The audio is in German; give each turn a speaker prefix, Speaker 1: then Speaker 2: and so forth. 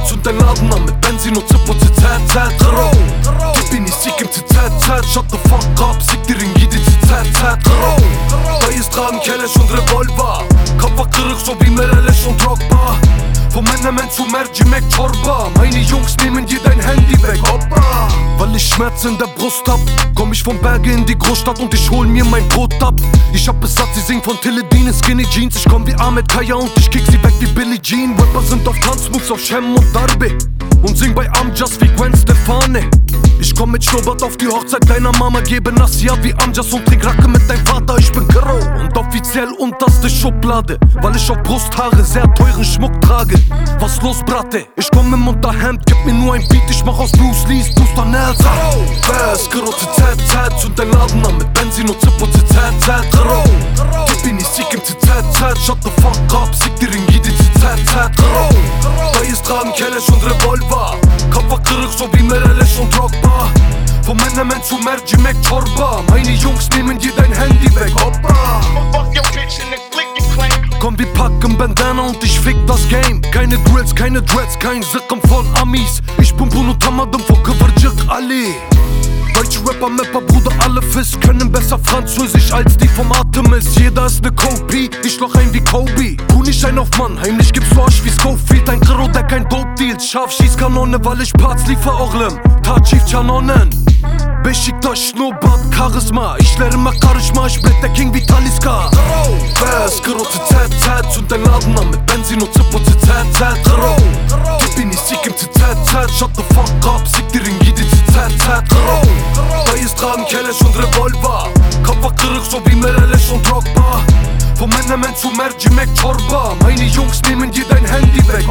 Speaker 1: zünd dein Laden an mit Benzin und Zip und ZZ. Gib ihn nicht Sieg im ZZ. Shut the fuck up, sieg dir in jede ZZ. Da ist dran Keleş und Revolver. Kafa kırık so wie Mereleş und Drogba. Vom Menemen zu Mercimek Çorba. Meine Jungs nehmen dir dein Handy weg, hoppa. Weil ich Schmerz in der Brust hab, komm ich vom Berge in die Großstadt und ich hol mir mein Brot ab. Ich hab es satt, sie singt von Tilledin in Skinny Jeans. Ich komm wie Ahmed Kaya und ich kick sie weg wie Billie Jean. Rapper sind auf Tanzmoves, auf Shem und Darbe und sing bei Amjas wie Gwen Stefani. Ich komm mit Schnurrbart auf die Hochzeit deiner Mama, gebe Nassia wie Amjas und trink Racke mit deinem Vater. Ich bin Karo und offiziell unterste Schublade, weil ich auf Brusthaare sehr teuren Schmuck trage. Was los, Bratte? Ich komm im Unterhemd, gib mir nur ein Beat, ich mach aus Bruce Lees Booster Nelson. Wer ist Karo ZZ? Zünd dein Laden an mit Benzin und Zip und ZZ. Gib ihn nicht Sieg im ZZ. Shut the fuck up, sieg dir in jede ZZ. Da ist dran Keleş und Revolver. Kafa kırık so wie Mereleş und Drogba. Vom Menemen zu Mercimek Çorba. Meine Jungs nehmen dir dein Handy weg, hoppa. Komm, wir packen Bandana und ich fick das Game. Keine Grills, keine Dreads, kein Sicken von Amis. Ich bin Bruno Tamadım von Kıvırcık Ali. Deutsche Rapper, Mapper, Bruder, alle Fiss können besser Französisch als die vom Artemis. Jeder ist ne Kopie, ich loch ein wie Kobe. Kunischein auf Mann, heimlich gibt's so Arsch wie Scofield. Ein Karo, der kein Dope dealt. Scharfschießkanone, weil ich Parts liefer Orlem. Tatschief Chanonen. Beşiktaş, Schnurrbart, Charisma. Ich lehre mal Charisma, ich bleib der King wie Taliska. Wer ist Karo ZZ? Zünd dein Laden an mit Benzin und Zip und ZZ. Gib ihn nicht Sieg im ZZ. Shut the fuck up, sieg dir in jede ZZ. Da ist dran Keleş und Revolver. Kafa kırık so wie Mereleş und Drogba. Vom Menemen zu Mercimek Çorba. Meine Jungs nehmen dir dein Handy weg.